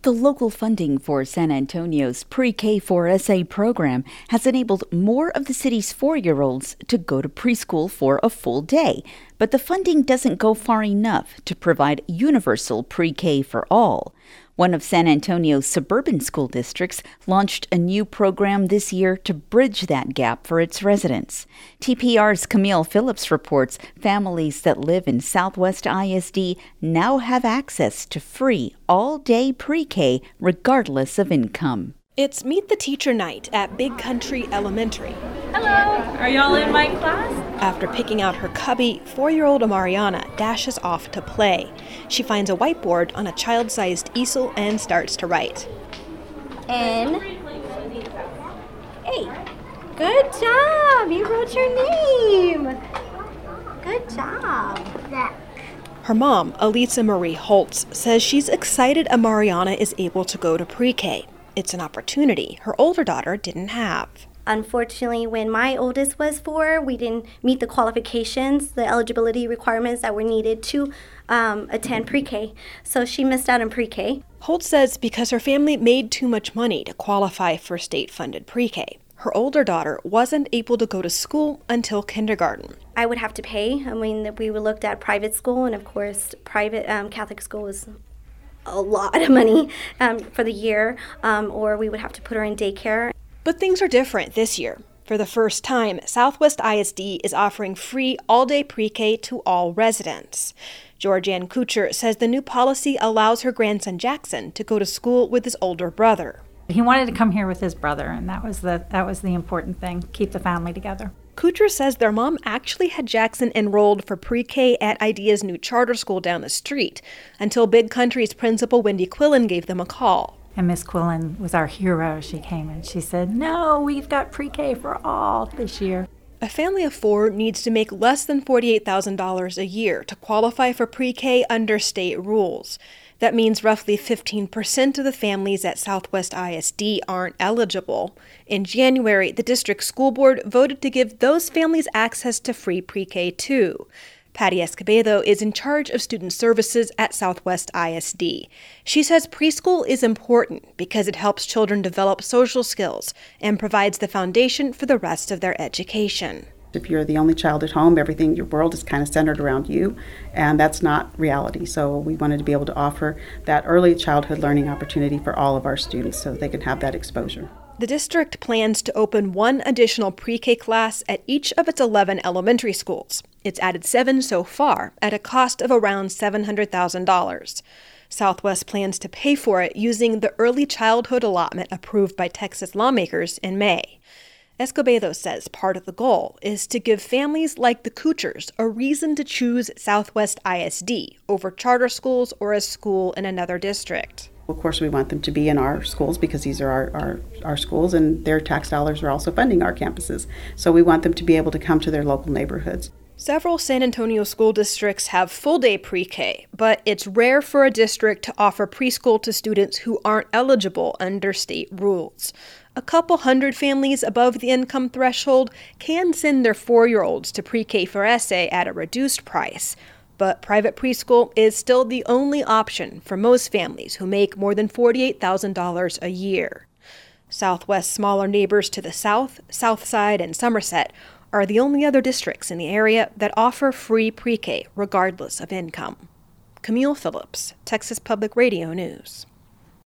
The local funding for San Antonio's Pre-K4SA program has enabled more of the city's 4-year-olds to go to preschool for a full day. But the funding doesn't go far enough to provide universal pre-K for all. One of San Antonio's suburban school districts launched a new program this year to bridge that gap for its residents. TPR's Camille Phillips reports families that live in Southwest ISD now have access to free all-day pre-K regardless of income. It's Meet the Teacher night at Big Country Elementary. Hello, are y'all in my class? After picking out her cubby, 4-year-old Amariana dashes off to play. She finds a whiteboard on a child-sized easel and starts to write. N. Hey, good job! You wrote your name! Good job. Her mom, Elisa Marie Holtz, says she's excited Amariana is able to go to pre-K. It's an opportunity her older daughter didn't have. Unfortunately, when my oldest was 4, we didn't meet the qualifications, the eligibility requirements that were needed to attend pre-K. So she missed out on pre-K. Holtz says because her family made too much money to qualify for state-funded pre-K. Her older daughter wasn't able to go to school until kindergarten. I would have to pay. We looked at private school, and of course, private Catholic school was a lot of money for the year, or we would have to put her in daycare. But things are different this year. For the first time, Southwest ISD is offering free all-day pre-K to all residents. Georgianne Kucher says the new policy allows her grandson Jackson to go to school with his older brother. He wanted to come here with his brother, and that was the important thing, keep the family together. Kucher says their mom actually had Jackson enrolled for pre-K at IDEA's new charter school down the street until Big Country's principal Wendy Quillen gave them a call. And Miss Quillen was our hero. She came and she said, "No, we've got pre-K for all this year." A family of 4 needs to make less than $48,000 a year to qualify for pre-K under state rules. That means roughly 15% of the families at Southwest ISD aren't eligible. In January, the district school board voted to give those families access to free pre-K too. Patty Escobedo is in charge of student services at Southwest ISD. She says preschool is important because it helps children develop social skills and provides the foundation for the rest of their education. If you're the only child at home, your world is kind of centered around you, and that's not reality. So we wanted to be able to offer that early childhood learning opportunity for all of our students so they can have that exposure. The district plans to open 1 additional pre-K class at each of its 11 elementary schools. It's added 7 so far at a cost of around $700,000. Southwest plans to pay for it using the early childhood allotment approved by Texas lawmakers in May. Escobedo says part of the goal is to give families like the Kuchers a reason to choose Southwest ISD over charter schools or a school in another district. Of course, we want them to be in our schools because these are our schools, and their tax dollars are also funding our campuses. So we want them to be able to come to their local neighborhoods. Several San Antonio school districts have full-day pre-K, but it's rare for a district to offer preschool to students who aren't eligible under state rules. A couple hundred families above the income threshold can send their 4-year-olds to Pre-K4SA at a reduced price. But private preschool is still the only option for most families who make more than $48,000 a year. Southwest's smaller neighbors to the south, Southside, and Somerset are the only other districts in the area that offer free pre-K regardless of income. Camille Phillips, Texas Public Radio News.